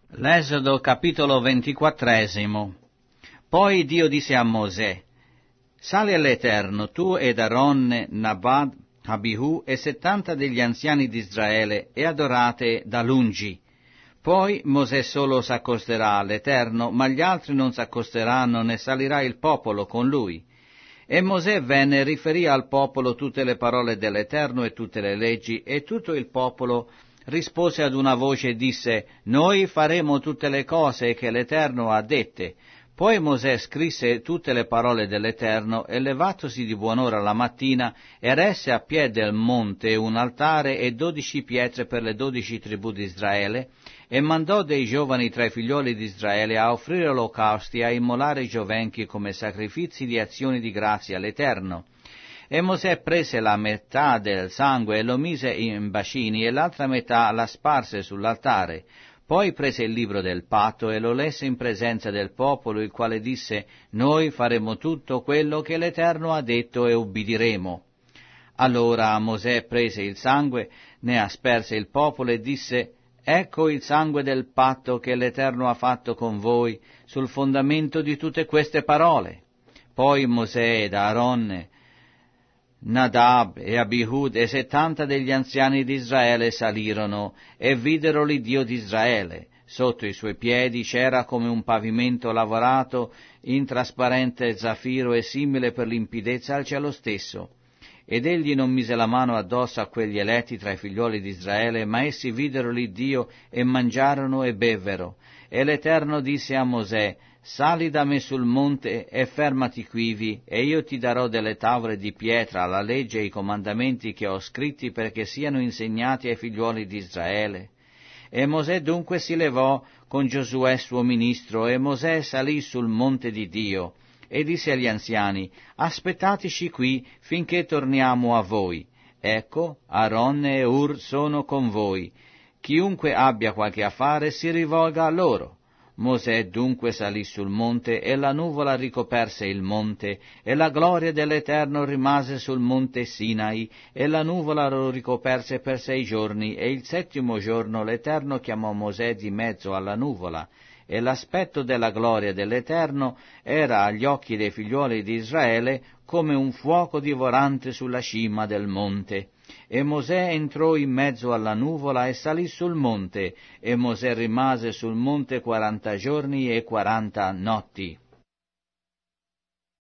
L'Esodo capitolo 24. Poi Dio disse a Mosè: Sali all'Eterno, tu ed Aaronne, Nabad, Abihu e 70 degli anziani d'Israele, e adorate da lungi. Poi Mosè solo s'accosterà all'Eterno, ma gli altri non s'accosteranno, né salirà il popolo con lui. E Mosè venne e riferì al popolo tutte le parole dell'Eterno e tutte le leggi, e tutto il popolo rispose ad una voce e disse: Noi faremo tutte le cose che l'Eterno ha dette. Poi Mosè scrisse tutte le parole dell'Eterno, e levatosi di buon'ora la mattina, eresse a piè del monte un altare e 12 pietre per le 12 tribù di Israele, e mandò dei giovani tra i figlioli di Israele a offrire olocausti e a immolare giovenchi come sacrifici di azioni di grazia all'Eterno. E Mosè prese la metà del sangue e lo mise in bacini, e l'altra metà la sparse sull'altare. Poi prese il libro del patto e lo lesse in presenza del popolo, il quale disse: Noi faremo tutto quello che l'Eterno ha detto e ubbidiremo. Allora Mosè prese il sangue, ne asperse il popolo e disse: Ecco il sangue del patto che l'Eterno ha fatto con voi sul fondamento di tutte queste parole. Poi Mosè ed Aaronne, Nadab e Abihud e 70 degli anziani di Israele salirono e videro l'Iddio di Israele. Sotto i suoi piedi c'era come un pavimento lavorato in trasparente zaffiro e simile per limpidezza al cielo stesso. Ed egli non mise la mano addosso a quegli eletti tra i figlioli di Israele, ma essi videro l'Iddio e mangiarono e bevvero. E l'Eterno disse a Mosè: Sali da me sul monte e fermati quivi, e io ti darò delle tavole di pietra, la legge e i comandamenti che ho scritti perché siano insegnati ai figlioli di Israele. E Mosè dunque si levò con Giosuè suo ministro, e Mosè salì sul monte di Dio, e disse agli anziani: Aspettateci qui finché torniamo a voi. Ecco, Aaronne e Ur sono con voi. Chiunque abbia qualche affare si rivolga a loro. Mosè dunque salì sul monte, e la nuvola ricoperse il monte, e la gloria dell'Eterno rimase sul monte Sinai, e la nuvola lo ricoperse per 6 giorni, e il 7° giorno l'Eterno chiamò Mosè di mezzo alla nuvola, e l'aspetto della gloria dell'Eterno era agli occhi dei figliuoli di Israele come un fuoco divorante sulla cima del monte. E Mosè entrò in mezzo alla nuvola e salì sul monte, e Mosè rimase sul monte 40 giorni e 40 notti.